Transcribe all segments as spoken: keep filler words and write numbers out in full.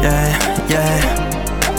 yeah, yeah.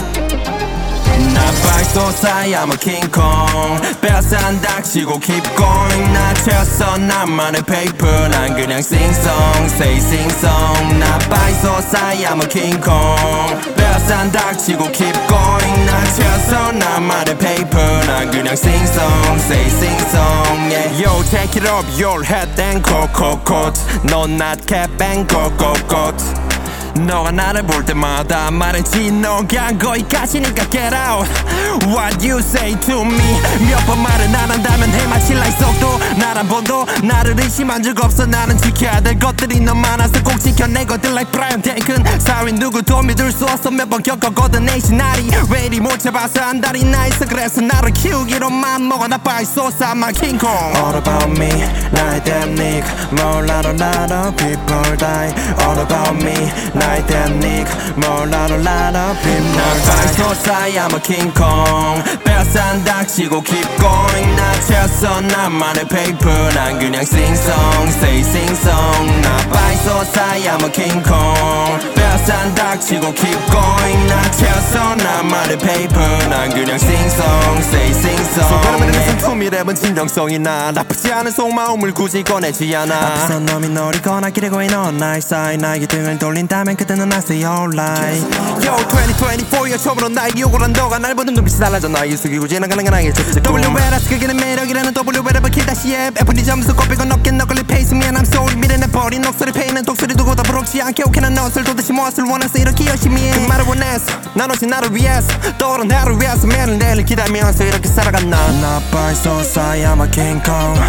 나발 쏘사이 I'm a king kong 뼈산 닥치고 keep going 나 채웠어 나만의 paper 난 그냥 sing song say sing song 나발 쏘사이 I'm a king kong 뼈산 닥치고 keep going 나 채웠어 나만의 paper 난 그냥 sing song say sing song yeah. Yo take it up your head and coat coat coat 넌 not cap and go go go 너가 나를 볼 때마다 말했지 너가 거기까지니까 get out What you say to me 몇 번 말을 안 한다면 해마칠 like 속도 날 한 번도 나를 의심한 적 없어 나는 지켜야 될 것들이 너무 많아서 꼭 지켜내 것들 like Brian Taken 사위 누구도 믿을 수 없어 몇 번 겪었거든 내 시나리 왜 이리 못 잡아서 안달이 나 있어 그래서 나를 키우기로 맘먹어 나 빨리 쏘사 I'm a king kong All about me 나의 댐닉 몰라도 나도 people die All about me 나의 댐닉 몰라도 나도 people die 나 빨리 쏘사 I'm a king kong 뼈산 닥치고 keep going 나 채웠어 나만의 paper 난 그냥 sing song say sing song 나 빨리 쏘사 I'm a king kong 뼈산 닥치고 keep going 나 채웠어 나만의 paper 난 그냥 sing song say sing song 손가락만의 listen to me 랩은 진정성이 나 나쁘지 않은 속마음을 굳이 꺼내지 않아 앞에서 놈이 노리거나 기대고 있는 all 사이 나에게 등을 돌린다면 그때는 I say alright Yo twenty twenty-four야 처음으로 나에게 욕을 한 너가 날 보는 눈빛이 달라져 나의 숙이고 지나가는 건 나의 촉촉 더블유엘에스 그게는 매력이라는 더블유엘을 키 다시 앱 애플이 점수 꼽히고 높게 너걸리 페이스 미안 I'm sorry 미래내 버린 녹소리 페이는 독소리 두고 다 부럽지 않게 오케이 난 너를 도대체 무엇을 원해서 이렇게 열심히 해 그 말을 원했어 난 오직 나를 위해서 떠오른 나를 위해서 매일 내일을 기다리면서 이렇게 살아간 나 나 by so sorry I'm a king kong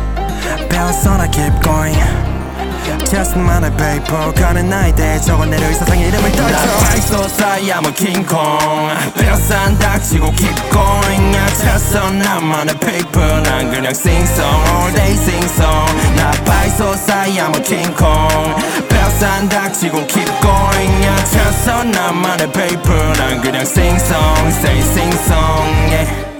배웠어 나 keep going Just 만의 paper 가는 나에 대해 적어내려 이 세상에 이름을 떨쳐 나 by so sorry I'm a king kong 뼈산 닥치고 keep going 야 찼어 나만의 paper 난 그냥 sing song all day sing song 나 by so sorry I'm a king kong 뼈산 닥치고 keep going 야 찼어 나만의 paper 난 그냥 sing song say sing song yeah.